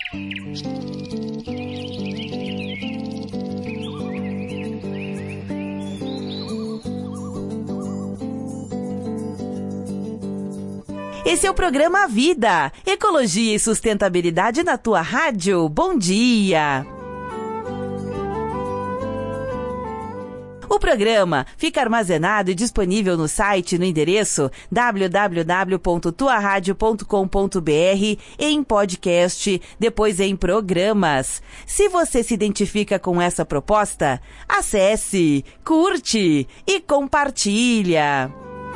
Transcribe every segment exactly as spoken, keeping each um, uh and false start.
Esse é o programa Vida, Ecologia e Sustentabilidade na tua rádio. Bom dia! O programa fica armazenado e disponível no site no endereço w w w ponto tua rádio ponto com ponto b r, em podcast, depois em programas. Se você se identifica com essa proposta, acesse, curte e compartilha.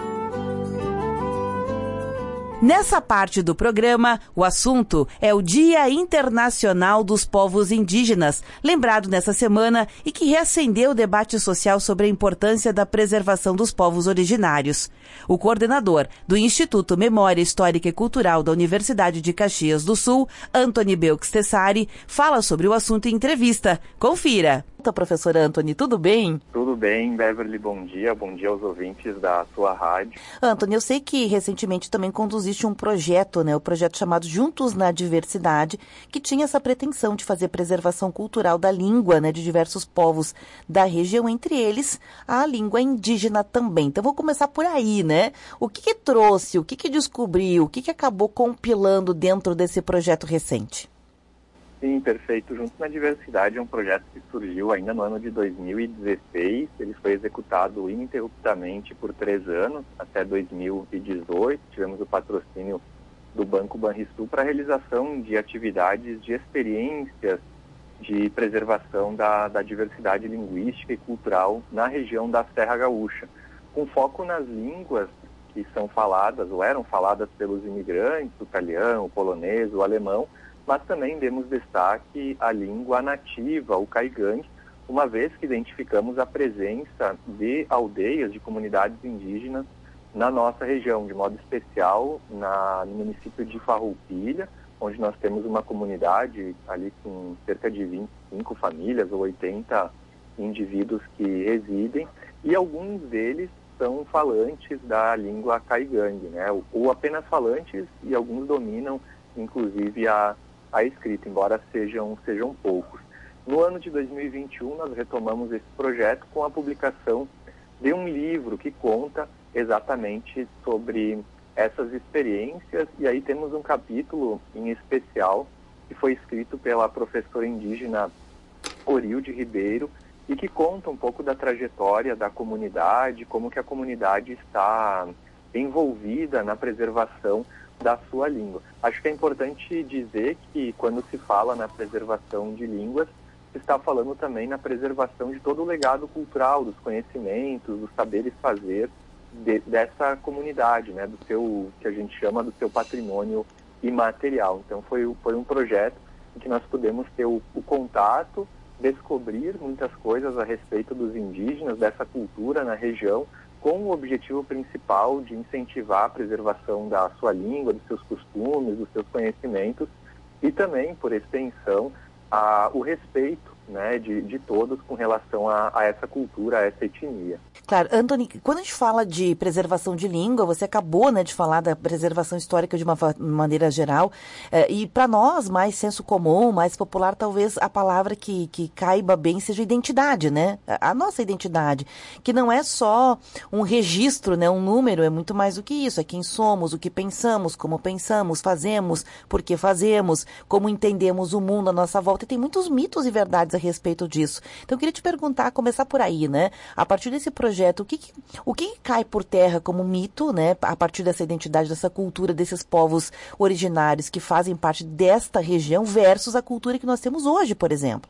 Nessa parte do programa, o assunto é o Dia Internacional dos Povos Indígenas, lembrado nessa semana e que reacendeu o debate social sobre a importância da preservação dos povos originários. O coordenador do Instituto Memória Histórica e Cultural da Universidade de Caxias do Sul, Antony Belks Tessari, fala sobre o assunto em entrevista. Confira! Professor Antony, tudo bem? Tudo bem, Beverly, bom dia. Bom dia aos ouvintes da sua rádio. Antony, eu sei que recentemente também conduziste um projeto, né, o projeto chamado Juntos na Diversidade, que tinha essa pretensão de fazer preservação cultural da língua, né, de diversos povos da região, entre eles a língua indígena também. Então vou começar por aí, né? O que que trouxe, o que que descobriu, o que que acabou compilando dentro desse projeto recente? Sim, perfeito. Juntos na Diversidade é um projeto que surgiu ainda no ano de dois mil e dezesseis. Ele foi executado ininterruptamente por três anos, até dois mil e dezoito. Tivemos o patrocínio do Banco Banrisul para a realização de atividades de experiências de preservação da, da diversidade linguística e cultural na região da Serra Gaúcha, com foco nas línguas que são faladas ou eram faladas pelos imigrantes, o italiano, o polonês, o alemão, mas também demos destaque à língua nativa, o caigangue, uma vez que identificamos a presença de aldeias, de comunidades indígenas na nossa região, de modo especial na, no município de Farroupilha, onde nós temos uma comunidade ali com cerca de vinte e cinco famílias ou oitenta indivíduos que residem, e alguns deles são falantes da língua caigangue, né? ou, ou apenas falantes, e alguns dominam inclusive a a escrita, embora sejam, sejam poucos. No ano de dois mil e vinte e um, nós retomamos esse projeto com a publicação de um livro que conta exatamente sobre essas experiências, e aí temos um capítulo em especial que foi escrito pela professora indígena Orilde Ribeiro e que conta um pouco da trajetória da comunidade, como que a comunidade está envolvida na preservação da sua língua. Acho que é importante dizer que quando se fala na preservação de línguas, se está falando também na preservação de todo o legado cultural, dos conhecimentos, dos saberes fazer de, dessa comunidade, né, do seu, que a gente chama do seu patrimônio imaterial. Então foi, foi um projeto em que nós pudemos ter o, o contato, descobrir muitas coisas a respeito dos indígenas, dessa cultura na região, com o objetivo principal de incentivar a preservação da sua língua, dos seus costumes, dos seus conhecimentos e também, por extensão, a, o respeito, né, de, de todos com relação a, a essa cultura, a essa etnia. Claro, Antony, quando a gente fala de preservação de língua, você acabou, né, de falar da preservação histórica de uma maneira geral, eh, e para nós, mais senso comum, mais popular, talvez a palavra que, que caiba bem seja identidade, né? A, a nossa identidade, que não é só um registro, né, um número, é muito mais do que isso, é quem somos, o que pensamos, como pensamos, fazemos, por que fazemos, como entendemos o mundo à nossa volta, e tem muitos mitos e verdades a respeito disso. Então eu queria te perguntar, começar por aí, né? A partir desse projeto, o que, que, o que cai por terra como mito, né? A partir dessa identidade, dessa cultura, desses povos originários que fazem parte desta região versus a cultura que nós temos hoje, por exemplo?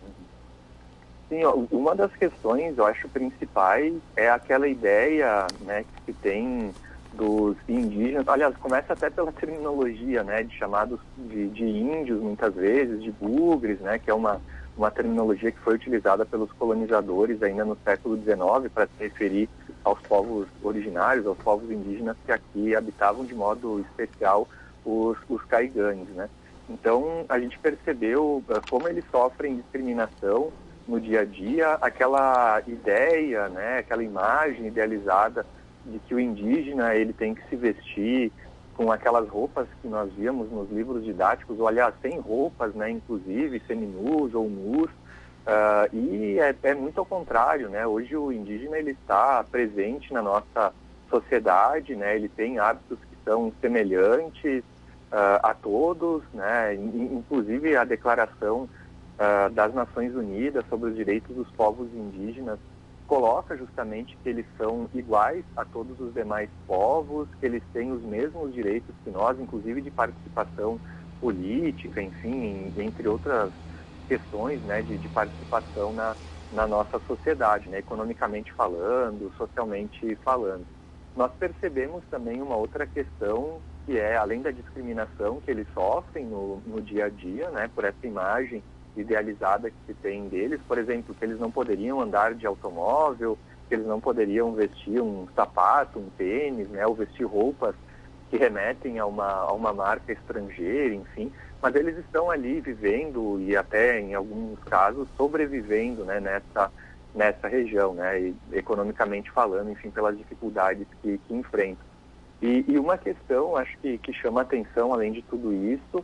Sim, ó, uma das questões, eu acho, principais é aquela ideia, né, que se tem dos indígenas, aliás, começa até pela terminologia, né, de chamados de, de índios, muitas vezes, de bugres, né, que é uma uma terminologia que foi utilizada pelos colonizadores ainda no século dezenove para se referir aos povos originários, aos povos indígenas que aqui habitavam de modo especial os, os caigangues, né? Então, a gente percebeu como eles sofrem discriminação no dia a dia, aquela ideia, né, aquela imagem idealizada de que o indígena ele tem que se vestir com aquelas roupas que nós víamos nos livros didáticos, ou aliás, sem roupas, né, inclusive, seminus ou nus, uh, e é, é muito ao contrário, né, hoje o indígena ele está presente na nossa sociedade, né, ele tem hábitos que são semelhantes uh, a todos, né, inclusive a declaração uh, das Nações Unidas sobre os direitos dos povos indígenas coloca justamente que eles são iguais a todos os demais povos, que eles têm os mesmos direitos que nós, inclusive de participação política, enfim, entre outras questões, né, de, de participação na, na nossa sociedade, né, economicamente falando, socialmente falando. Nós percebemos também uma outra questão, que é, além da discriminação que eles sofrem no, no dia a dia, né, por essa imagem idealizada que se tem deles, por exemplo, que eles não poderiam andar de automóvel, que eles não poderiam vestir um sapato, um tênis, né, ou vestir roupas que remetem a uma, a uma marca estrangeira, enfim, mas eles estão ali vivendo e até, em alguns casos, sobrevivendo, né, nessa, nessa região, né, e, economicamente falando, enfim, pelas dificuldades que, que enfrentam. E, e uma questão, acho que, que chama atenção, além de tudo isso,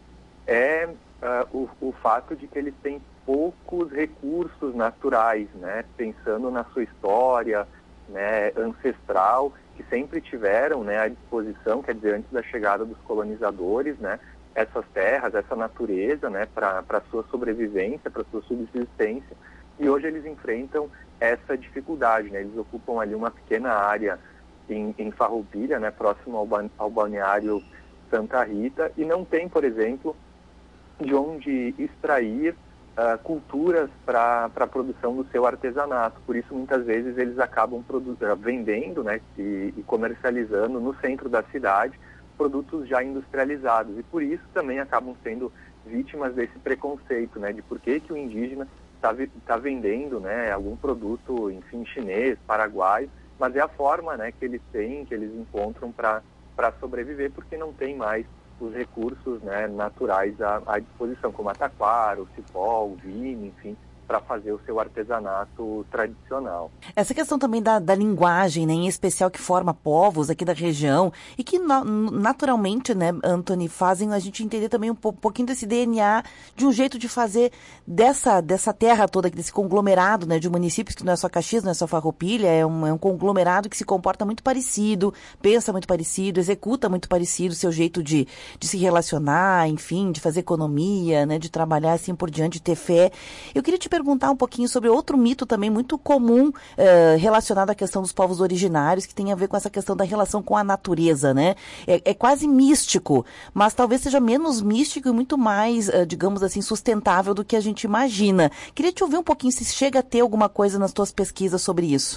é uh, o, o fato de que eles têm poucos recursos naturais, né, pensando na sua história, né, ancestral, que sempre tiveram, né, à disposição, quer dizer, antes da chegada dos colonizadores, né, essas terras, essa natureza, né, para a sua sobrevivência, para a sua subsistência, e hoje eles enfrentam essa dificuldade, né, eles ocupam ali uma pequena área em, em Farroupilha, né, próximo ao, ba ao balneário Santa Rita, e não tem, por exemplo, de onde extrair uh, culturas para a produção do seu artesanato. Por isso, muitas vezes, eles acabam vendendo, né, e, e comercializando no centro da cidade produtos já industrializados. E por isso também acabam sendo vítimas desse preconceito, né, de por que, que o indígena está tá vendendo, né, algum produto, enfim, chinês, paraguaio, mas é a forma, né, que eles têm, que eles encontram para para sobreviver, porque não tem mais os recursos, né, naturais à, à disposição, como a taquara, o cipó, o vinho, enfim, para fazer o seu artesanato tradicional. Essa questão também da, da linguagem, né, em especial que forma povos aqui da região e que na, naturalmente, né, Anthony, fazem a gente entender também um, po, um pouquinho desse D N A, de um jeito de fazer dessa, dessa terra toda, desse conglomerado, né, de municípios, que não é só Caxias, não é só Farroupilha, é um, é um conglomerado que se comporta muito parecido, pensa muito parecido, executa muito parecido o seu jeito de, de se relacionar, enfim, de fazer economia, né, de trabalhar assim por diante, de ter fé. Eu queria te perguntar um pouquinho sobre outro mito também muito comum uh, relacionado à questão dos povos originários, que tem a ver com essa questão da relação com a natureza, né? É, é quase místico, mas talvez seja menos místico e muito mais, uh, digamos assim, sustentável do que a gente imagina. Queria te ouvir um pouquinho se chega a ter alguma coisa nas tuas pesquisas sobre isso.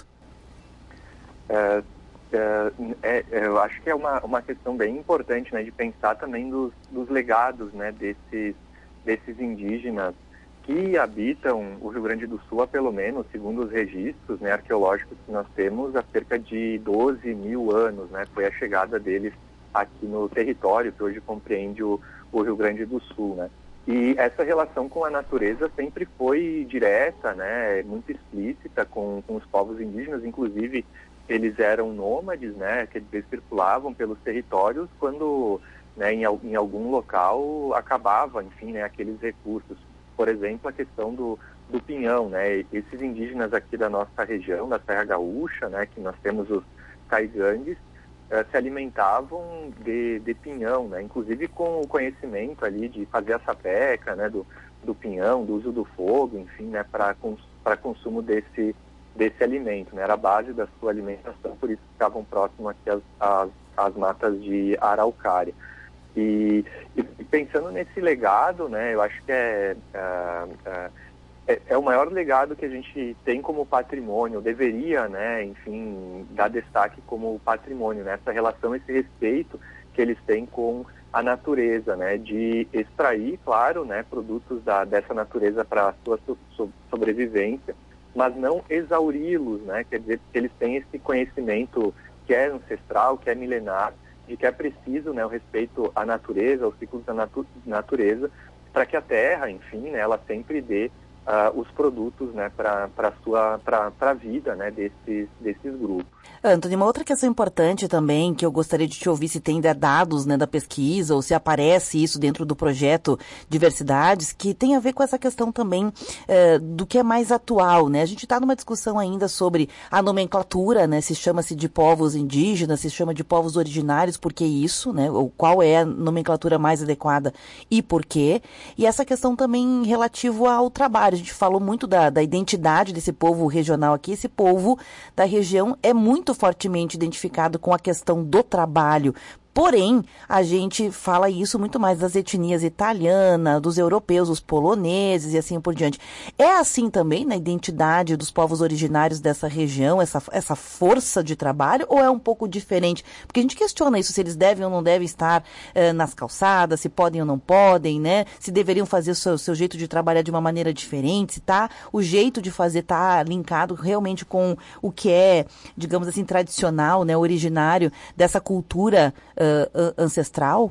É, é, é, eu acho que é uma, uma questão bem importante, né, de pensar também dos, dos legados, né, desses, desses indígenas que habitam o Rio Grande do Sul há pelo menos, segundo os registros, né, arqueológicos que nós temos, há cerca de doze mil anos, né, foi a chegada deles aqui no território que hoje compreende o, o Rio Grande do Sul, né. E essa relação com a natureza sempre foi direta, né, muito explícita com, com os povos indígenas, inclusive eles eram nômades, né, que eles circulavam pelos territórios quando, né, em, em algum local acabava, enfim, né, aqueles recursos. Por exemplo, a questão do, do pinhão, né? Esses indígenas aqui da nossa região, da Serra Gaúcha, né, que nós temos os caigangues, eh, se alimentavam de, de pinhão, né? Inclusive com o conhecimento ali de fazer a sapeca, né, do, do pinhão, do uso do fogo, enfim, né, para cons, para consumo desse, desse alimento, né? Era a base da sua alimentação, por isso ficavam próximos aqui às, às, às matas de araucária. E, e pensando nesse legado, né, eu acho que é, uh, uh, é, é o maior legado que a gente tem como patrimônio, deveria, né, enfim, dar destaque como patrimônio, né, essa relação, esse respeito que eles têm com a natureza, né, de extrair, claro, né, produtos da, dessa natureza para a sua so, so, sobrevivência, mas não exauri-los, né, quer dizer que eles têm esse conhecimento que é ancestral, que é milenar, de que é preciso, né, o respeito à natureza, aos ciclos da natu natureza, para que a terra, enfim, né, ela sempre dê uh, os produtos, né, para a sua para a vida, né, desses, desses grupos. Antônio, uma outra questão importante também, que eu gostaria de te ouvir se tem dados, né, da pesquisa, ou se aparece isso dentro do projeto Diversidades, que tem a ver com essa questão também eh, do que é mais atual, né? A gente está numa discussão ainda sobre a nomenclatura, né? Se chama-se de povos indígenas, se chama de povos originários, por que isso, né? Ou qual é a nomenclatura mais adequada e por quê? E essa questão também relativo ao trabalho. A gente falou muito da, da identidade desse povo regional aqui. Esse povo da região é muito fortemente identificado com a questão do trabalho. Porém, a gente fala isso muito mais das etnias italianas, dos europeus, os poloneses e assim por diante. É assim também na identidade dos povos originários dessa região, essa, essa força de trabalho, ou é um pouco diferente? Porque a gente questiona isso, se eles devem ou não devem estar eh, nas calçadas, se podem ou não podem, né? Se deveriam fazer o seu, seu jeito de trabalhar de uma maneira diferente, se tá, o jeito de fazer está linkado realmente com o que é, digamos assim, tradicional, né, originário dessa cultura uh, ancestral?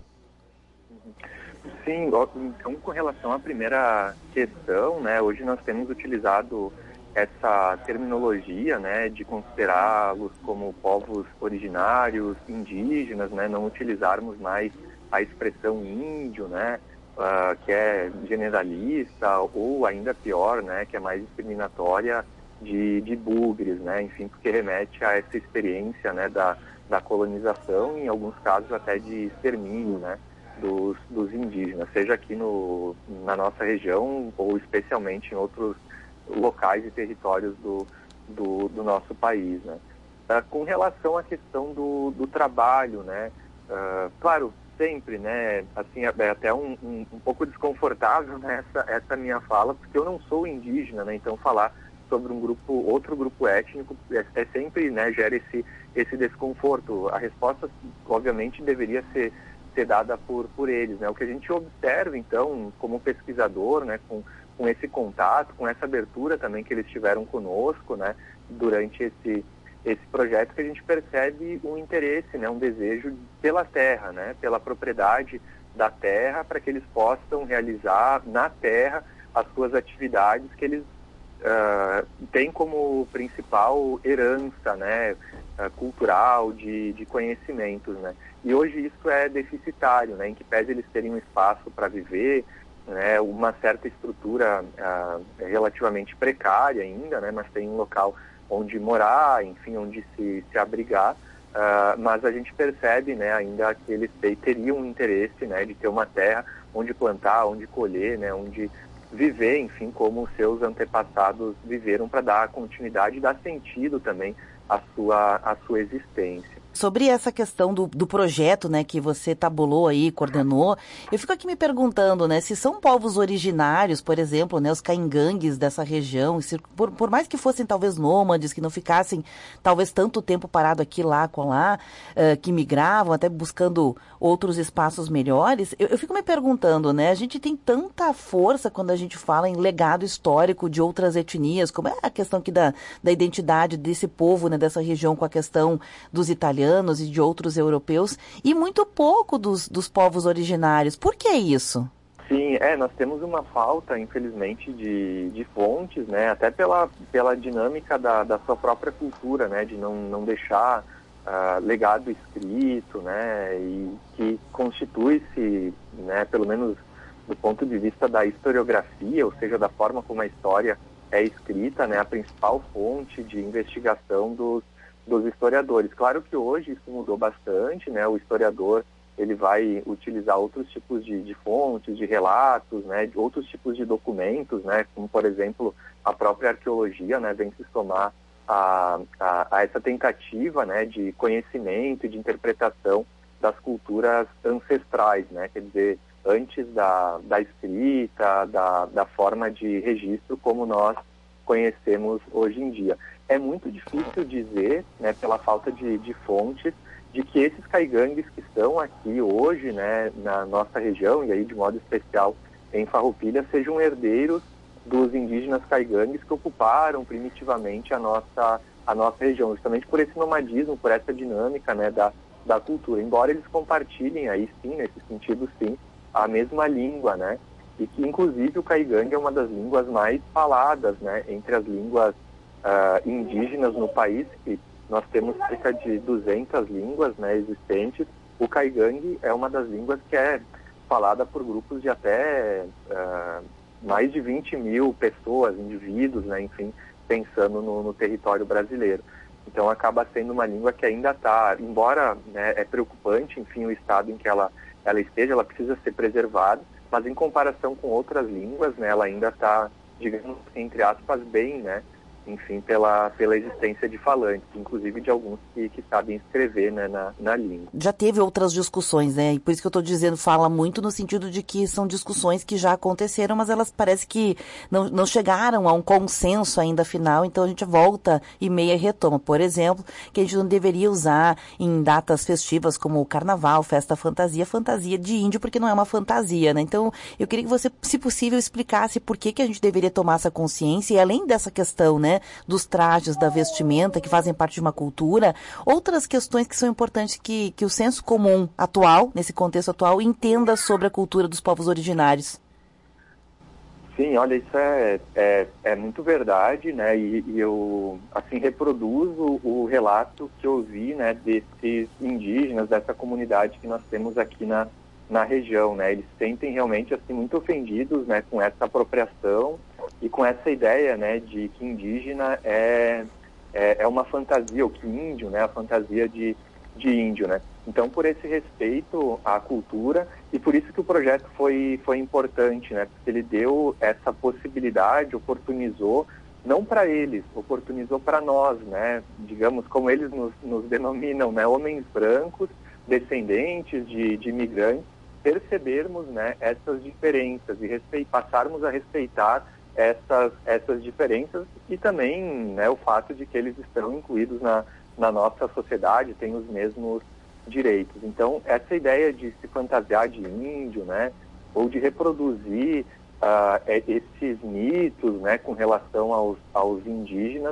Sim, então com relação à primeira questão, né, hoje nós temos utilizado essa terminologia, né, de considerá-los como povos originários, indígenas, né, não utilizarmos mais a expressão índio, né, uh, que é generalista, ou ainda pior, né, que é mais discriminatória, de, de bugres, né, enfim, porque remete a essa experiência, né, da da colonização, em alguns casos até de extermínio, né, dos, dos indígenas, seja aqui no, na nossa região ou especialmente em outros locais e territórios do, do, do nosso país, né. Uh, com relação à questão do, do trabalho, né, uh, claro, sempre, né, assim, é até um, um, um pouco desconfortável, né, essa, essa minha fala, porque eu não sou indígena, né, então falar sobre um grupo, outro grupo étnico, é, é sempre, né, gera esse, esse desconforto. A resposta, obviamente, deveria ser, ser dada por, por eles, né? O que a gente observa, então, como pesquisador, né, com, com esse contato, com essa abertura também que eles tiveram conosco, né, durante esse, esse projeto, que a gente percebe um interesse, né, um desejo pela terra, né, pela propriedade da terra, para que eles possam realizar na terra as suas atividades que eles Uh, tem como principal herança, né, uh, cultural, de, de conhecimentos, né, e hoje isso é deficitário, né, em que pese eles terem um espaço para viver, né, uma certa estrutura uh, relativamente precária ainda, né, mas tem um local onde morar, enfim, onde se, se abrigar, uh, mas a gente percebe, né, ainda que eles teriam um interesse, né, de ter uma terra onde plantar, onde colher, né, onde viver, enfim, como os seus antepassados viveram, para dar continuidade e dar sentido também à sua, à sua existência. Sobre essa questão do, do projeto, né, que você tabulou aí, coordenou, eu fico aqui me perguntando, né, se são povos originários, por exemplo, né, os caingangues dessa região, se, por, por mais que fossem talvez nômades, que não ficassem talvez tanto tempo parado aqui, lá, com lá, uh, que migravam, até buscando outros espaços melhores, eu, eu fico me perguntando, né, a gente tem tanta força quando a gente fala em legado histórico de outras etnias, como é a questão aqui da, da identidade desse povo, né, dessa região, com a questão dos italianos e de outros europeus, e muito pouco dos, dos povos originários. Por que isso? Sim, é, nós temos uma falta, infelizmente, de, de fontes, né, até pela, pela dinâmica da, da sua própria cultura, né, de não, não deixar uh, legado escrito, né, e que constitui-se, né, pelo menos do ponto de vista da historiografia, ou seja, da forma como a história é escrita, né, a principal fonte de investigação dos dos historiadores. Claro que hoje isso mudou bastante, né? O historiador, ele vai utilizar outros tipos de, de fontes, de relatos, né? De outros tipos de documentos, né? Como, por exemplo, a própria arqueologia, né? Vem se somar a, a, a essa tentativa, né? De conhecimento e de interpretação das culturas ancestrais, né? Quer dizer, antes da, da escrita, da, da forma de registro como nós conhecemos hoje em dia. É muito difícil dizer, né, pela falta de, de fontes, de que esses caigangues que estão aqui hoje, né, na nossa região, e aí de modo especial em Farroupilha, sejam herdeiros dos indígenas caigangues que ocuparam primitivamente a nossa, a nossa região, justamente por esse nomadismo, por essa dinâmica, né, da, da cultura. Embora eles compartilhem aí sim, nesse sentido sim, a mesma língua, né, e que inclusive o caigangue é uma das línguas mais faladas, né, entre as línguas uh, indígenas no país, que nós temos cerca de duzentas línguas, né, existentes. O caigangue é uma das línguas que é falada por grupos de até uh, mais de vinte mil pessoas, indivíduos, né, enfim, pensando no, no território brasileiro. Então acaba sendo uma língua que ainda está, embora, né, é preocupante, enfim, o estado em que ela, ela esteja, ela precisa ser preservada, mas em comparação com outras línguas, né, ela ainda está, digamos, entre aspas, bem, né, enfim, pela, pela existência de falantes, inclusive de alguns que, que sabem escrever, né, na, na língua. Já teve outras discussões, né? E por isso que eu estou dizendo, fala muito no sentido de que são discussões que já aconteceram, mas elas parece que não, não chegaram a um consenso ainda final, então a gente volta e meia retoma. Por exemplo, que a gente não deveria usar em datas festivas como o carnaval, festa fantasia, fantasia de índio, porque não é uma fantasia, né? Então, eu queria que você, se possível, explicasse por que, que a gente deveria tomar essa consciência e além dessa questão, né, dos trajes, da vestimenta, que fazem parte de uma cultura, outras questões que são importantes que, que o senso comum atual, nesse contexto atual, entenda sobre a cultura dos povos originários. Sim, olha, isso é, é, é muito verdade, né, e, e eu, assim, reproduzo o relato que eu vi, né, desses indígenas, dessa comunidade que nós temos aqui na, na região, né, eles se sentem realmente, assim, muito ofendidos, né, com essa apropriação e com essa ideia, né, de que indígena é, é, é uma fantasia, ou que índio, né, a fantasia de, de índio, né. Então, por esse respeito à cultura, e por isso que o projeto foi, foi importante, né, porque ele deu essa possibilidade, oportunizou, não para eles, oportunizou para nós, né, digamos, como eles nos, nos denominam, né, homens brancos, descendentes de, de imigrantes, percebermos, né, essas diferenças e respeit, passarmos a respeitar essas, essas diferenças e também, né, o fato de que eles estão incluídos na, na nossa sociedade, têm os mesmos direitos. Então, essa ideia de se fantasiar de índio, né, ou de reproduzir uh, esses mitos, né, com relação aos, aos indígenas,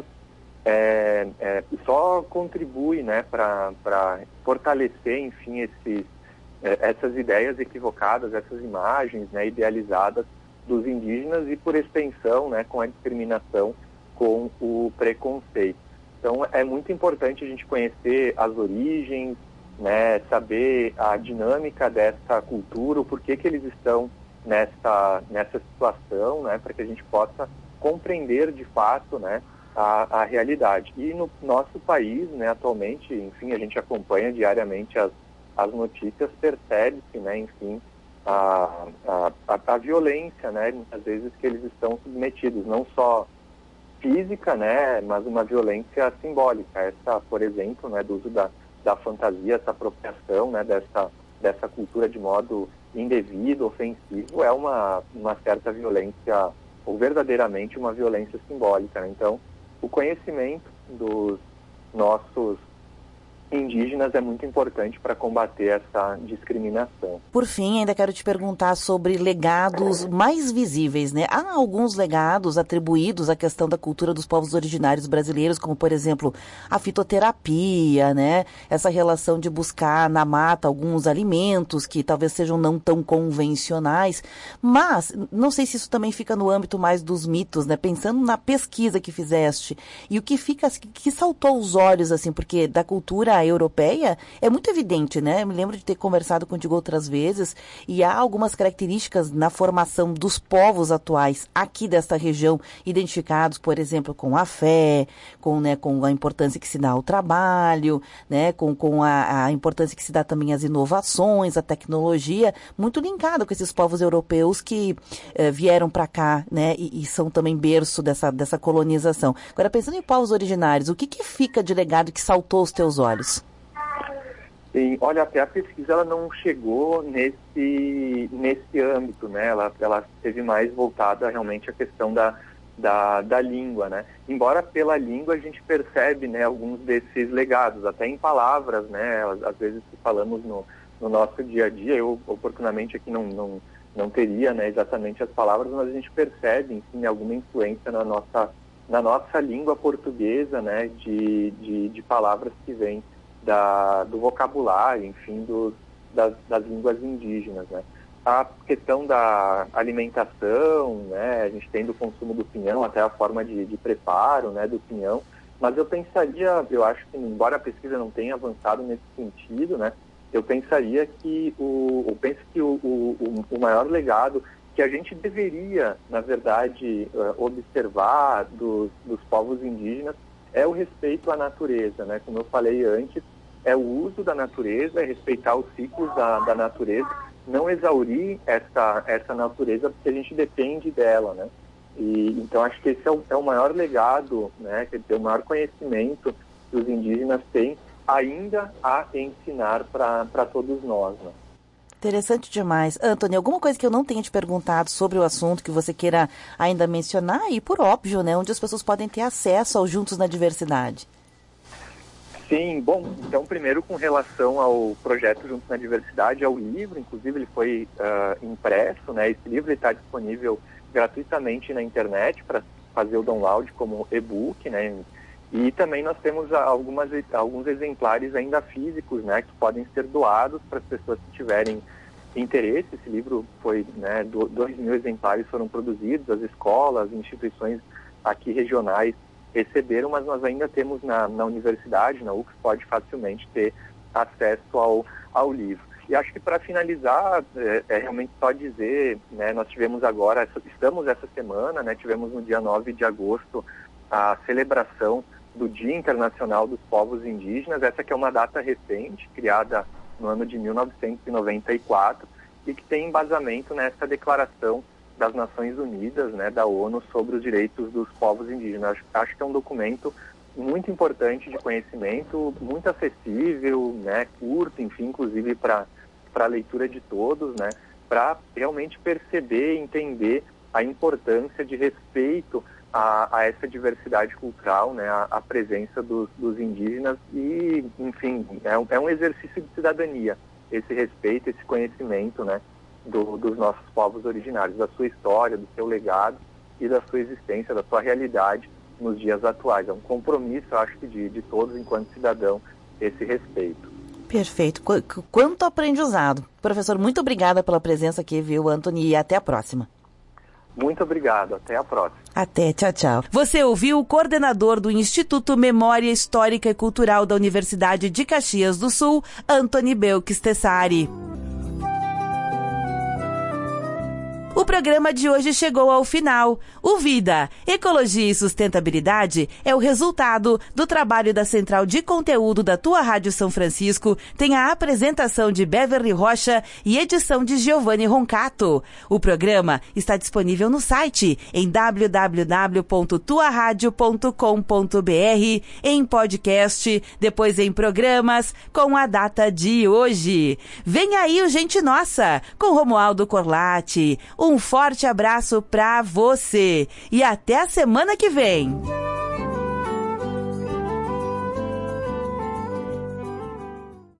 é, é, só contribui, né, para fortalecer, enfim, esses, é, essas ideias equivocadas, essas imagens, né, idealizadas dos indígenas e, por extensão, né, com a discriminação, com o preconceito. Então, é muito importante a gente conhecer as origens, né, saber a dinâmica dessa cultura, o porquê que eles estão nessa, nessa situação, né, para que a gente possa compreender de fato, né, a, a realidade. E no nosso país, né, atualmente, enfim, a gente acompanha diariamente as, as notícias, percebe-se, né, enfim, a, a, a, a violência, né, muitas vezes que eles estão submetidos, não só física, né, mas uma violência simbólica, essa, por exemplo, né, do uso da, da fantasia, essa apropriação, né, dessa, dessa cultura de modo indevido, ofensivo, é uma, uma certa violência, ou verdadeiramente uma violência simbólica, né? Então, o conhecimento dos nossos indígenas é muito importante para combater essa discriminação. Por fim, ainda quero te perguntar sobre legados mais visíveis, né? Há alguns legados atribuídos à questão da cultura dos povos originários brasileiros, como, por exemplo, a fitoterapia, né? Essa relação de buscar na mata alguns alimentos que talvez sejam não tão convencionais, mas não sei se isso também fica no âmbito mais dos mitos, né? Pensando na pesquisa que fizeste e o que fica, que saltou aos olhos, assim, porque da cultura europeia é muito evidente, né? Eu me lembro de ter conversado contigo outras vezes e há algumas características na formação dos povos atuais aqui desta região, identificados, por exemplo, com a fé, com, né, com a importância que se dá ao trabalho, né, com, com a, a importância que se dá também às inovações, à tecnologia, muito linkado com esses povos europeus que eh, vieram para cá, né, e, e são também berço dessa, dessa colonização. Agora, pensando em povos originários, o que, que fica de legado que saltou aos teus olhos? Sim, olha, até a pesquisa ela não chegou nesse, nesse âmbito, né? Ela, ela esteve mais voltada realmente à questão da, da, da língua, né? Embora pela língua a gente percebe, né, alguns desses legados, até em palavras, né? Às vezes falamos no, no nosso dia a dia, eu oportunamente aqui não, não, não teria, né, exatamente as palavras, mas a gente percebe, enfim, alguma influência na nossa, na nossa língua portuguesa, né, de, de, de palavras que vêm Da, do vocabulário, enfim, dos, das, das línguas indígenas, né? A questão da alimentação, né? A gente tem do consumo do pinhão, até a forma de, de preparo, né, do pinhão, Mas eu pensaria, eu acho que, embora a pesquisa não tenha avançado nesse sentido, né, eu pensaria que o, eu penso que o, o, o maior legado que a gente deveria, na verdade, observar dos, dos povos indígenas é o respeito à natureza, né? Como eu falei antes, é o uso da natureza, é respeitar os ciclos da, da natureza, não exaurir essa, essa natureza, porque a gente depende dela, né? E, então, acho que esse é o, é o maior legado, né? Quer dizer, o maior conhecimento que os indígenas têm ainda a ensinar para todos nós, né? Interessante demais. Antony, alguma coisa que eu não tenha te perguntado sobre o assunto que você queira ainda mencionar e, por óbvio, né, onde as pessoas podem ter acesso ao Juntos na Diversidade? Sim, bom, então primeiro com relação ao projeto Juntos na Diversidade, ao livro, inclusive ele foi uh, impresso, né, esse livro está disponível gratuitamente na internet para fazer o download como e-book, né, e também nós temos algumas, alguns exemplares ainda físicos, né, que podem ser doados para as pessoas que tiverem interesse. Esse livro foi, né, do, dois mil exemplares foram produzidos, as escolas, instituições aqui regionais receberam, mas nós ainda temos na, na universidade, na U F S, pode facilmente ter acesso ao, ao livro. E acho que para finalizar, é, é realmente só dizer, né, nós tivemos agora, estamos essa semana, né, tivemos no dia nove de agosto a celebração do Dia Internacional dos Povos Indígenas, essa que é uma data recente, criada no ano de mil novecentos e noventa e quatro, e que tem embasamento nessa declaração das Nações Unidas, né, da ONU, sobre os direitos dos povos indígenas. Acho, acho que é um documento muito importante de conhecimento, muito acessível, né, curto, enfim, inclusive para para a leitura de todos, né, para realmente perceber e entender a importância de respeito A, a essa diversidade cultural, né, a, a presença dos, dos indígenas e, enfim, é um, é um exercício de cidadania, esse respeito, esse conhecimento, né, do, dos nossos povos originários, da sua história, do seu legado e da sua existência, da sua realidade nos dias atuais. É um compromisso, eu acho que de, de todos enquanto cidadão, esse respeito. Perfeito. Qu- quanto aprendizado. Professor, muito obrigada pela presença aqui, viu, Antony, e até a próxima. Muito obrigado. Até a próxima. Até. Tchau, tchau. Você ouviu o coordenador do Instituto Memória Histórica e Cultural da Universidade de Caxias do Sul, Antony Belkis Tessari. O programa de hoje chegou ao final. O Vida, Ecologia e Sustentabilidade é o resultado do trabalho da Central de Conteúdo da Tua Rádio São Francisco, tem a apresentação de Beverly Rocha e edição de Giovanni Roncato. O programa está disponível no site em w w w ponto tua rádio ponto com ponto b r, em podcast, depois em programas, com a data de hoje. Vem aí o Gente Nossa, com Romualdo Corlatti. Um forte abraço pra você e até a semana que vem!